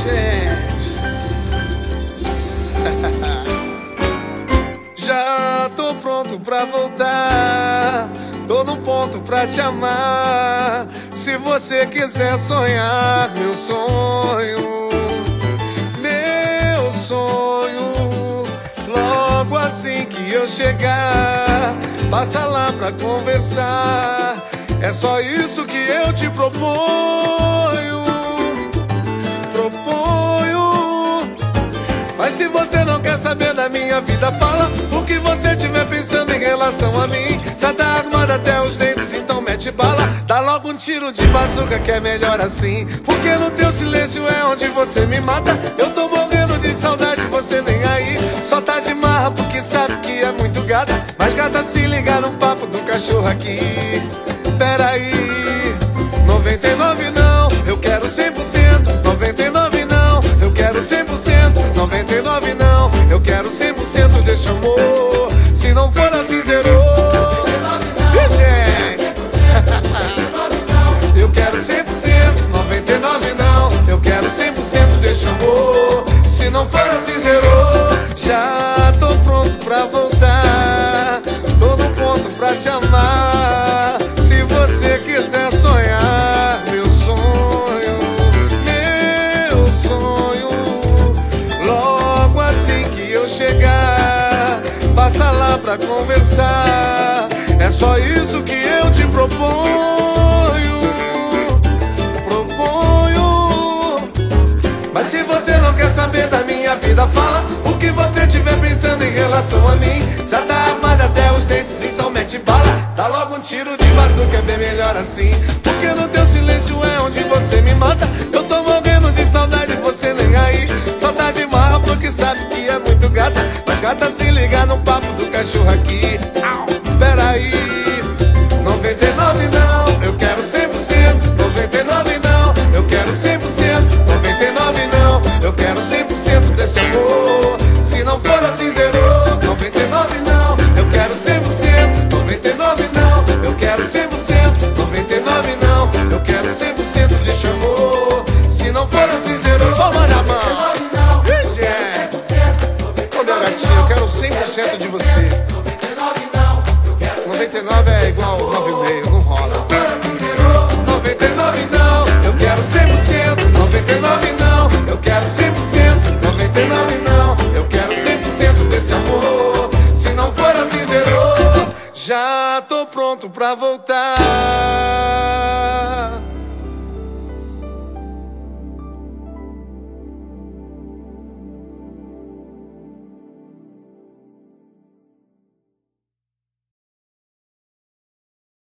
gente. Já tô pronto pra voltar, tô num ponto pra te amar. Se você quiser sonhar meu sonho, logo assim que eu chegar, passa lá pra conversar. É só isso que eu te proponho. Mas se você não quer saber da minha vida, fala o que você tiver pensando em relação a mim. Já tá armado até os dentes, então mete bala. Dá logo um tiro de bazuca que é melhor assim, porque no teu silêncio é onde você me mata. Eu tô morrendo de saudade, você nem aí. Só tá de marra porque sabe que é muito gata. Mas gata se ligar no papo do cachorro aqui. Peraí, 99 não, eu quero 100%. 99 não, eu quero 100%. 99 não, eu quero 100% desse amor. Se não for assim, zerou. Eu quero 100%. 99 não, eu quero 100% desse amor. Se não for assim, zerou. Já tô pronto pra voltar, tô no ponto pra te amar. Se você quiser sonhar meu sonho, logo assim que eu chegar, passa lá pra conversar. É só isso que eu te proponho. Mas se você não quer saber da minha vida, fala o que você tiver pensando em relação a mim. Já tá armado até os dentes, então mete bala. Dá logo um tiro de bazuca, é bem melhor assim, porque no teu silêncio é onde você me mata. Eu tô morrendo de saudade, você nem aí. Só tá de marra porque sabe que é muito gata. Mas gata se ligar no papo do cachorro aqui. Peraí, 99 não, eu quero 100%. 99 não, eu quero 100%. 99 não, eu quero 100% desse amor. Se não for assim, zerou. 99 não, eu quero 100%. 99 não, eu quero 100%. 99 não, eu quero 100% desse amor. Se não for assim, zerou. Vamos na mão. Ô meu gatinho, eu quero 100% de você. 99 é igual 9,5, não rola. 99 não, eu quero 100%. 99 não, eu quero 100%. 99 não, eu quero 100% desse amor. Se não for assim, zerou. Já tô pronto pra voltar.